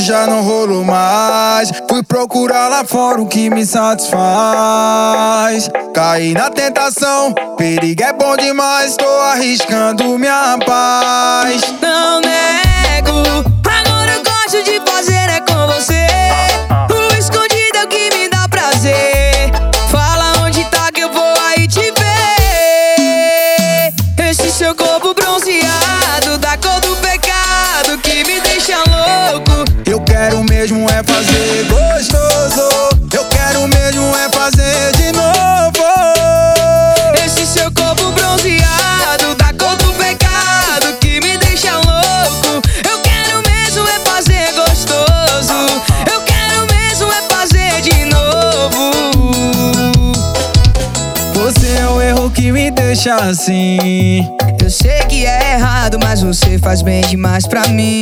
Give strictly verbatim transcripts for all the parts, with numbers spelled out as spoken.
já não rolo mais. Fui procurar lá fora o que me satisfaz. Caí na tentação, perigo é bom demais. Tô arriscando minha paz. Não nego, agora eu gosto de fazer é com você. O escondido é o que me dá prazer. Fala onde tá que eu vou aí te ver. Esse seu corpo bronzeado, da cor do pecado, que me deixa louco. Eu quero mesmo é fazer gostoso. Eu quero mesmo é fazer de novo. Esse seu corpo bronzeado, da cor do pecado, que me deixa louco. Eu quero mesmo é fazer gostoso. Eu quero mesmo é fazer de novo. Você é o erro que me deixa assim. Eu sei que é errado, mas você faz bem demais pra mim.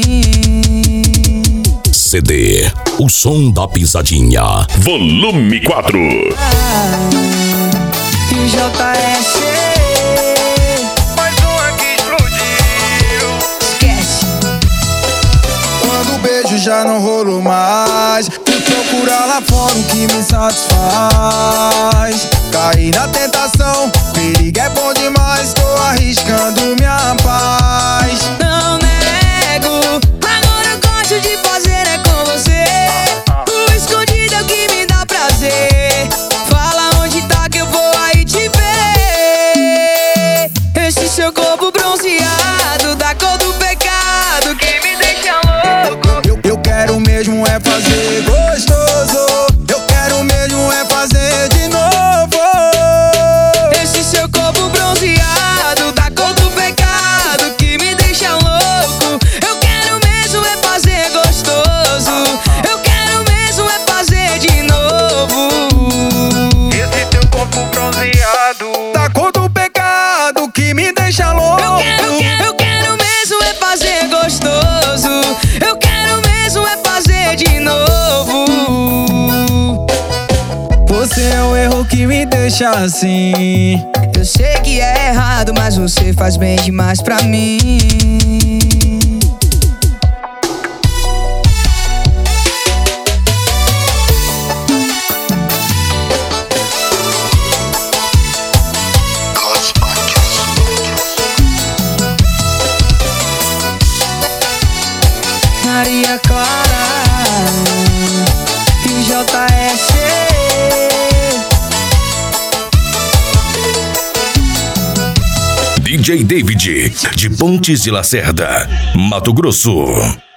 C D, o som da pisadinha. Volume quatro. Ah, e o J S, Mais um aqui explodiu. esquece. Quando o beijo já não rolo mais. Fui procurar lá fora o que me satisfaz. Caí na tentação, perigo é bom demais. Tô arriscando minha paz. Não nego, agora eu gosto de fazer é com você. O escondido é o que me dá prazer. Fala onde tá que eu vou aí te ver. Esse seu corpo bronzeado, da cor do pecado, que me deixa louco. Eu, eu quero mesmo é fazer gostoso. Eu quero mesmo é fazer de novo. Esse seu corpo bronzeado, da cor do pecado, que me deixa louco. Eu quero mesmo é fazer gostoso. Eu quero mesmo é fazer de novo. Esse teu corpo bronzeado, da cor do pecado, que me deixa louco. Eu quero, eu quero, eu quero mesmo é fazer gostoso. Eu quero mesmo é fazer de novo. Você é o erro que me deixa assim. Eu sei que é errado, mas você faz bem demais pra mim. Maria Clara e J S. D J David, de Pontes de Lacerda, Mato Grosso.